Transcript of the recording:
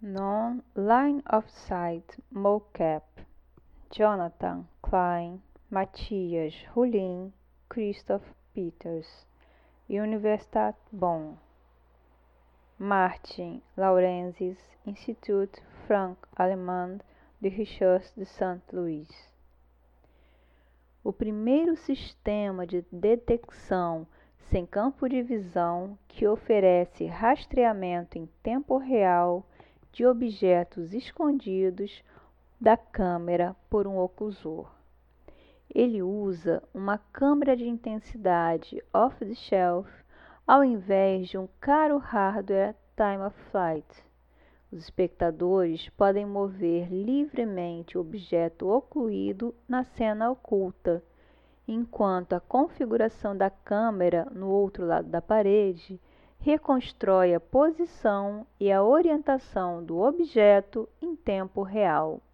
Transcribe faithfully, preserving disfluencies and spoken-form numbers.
Non-line of sight mocap: Jonathan Klein, Matthias Hullin, Christoph Peters, Universitat Bonn. Martin Laurenzis, Institut Franco-Allemand de Recherche de Saint Louis. O primeiro sistema de detecção sem campo de visão que oferece rastreamento em tempo real de objetos escondidos da câmera por um oclusor. Ele usa uma câmera de intensidade off-the-shelf ao invés de um caro hardware time-of-flight. Os espectadores podem mover livremente o objeto ocluído na cena oculta, enquanto a configuração da câmera no outro lado da parede reconstrói a posição e a orientação do objeto em tempo real.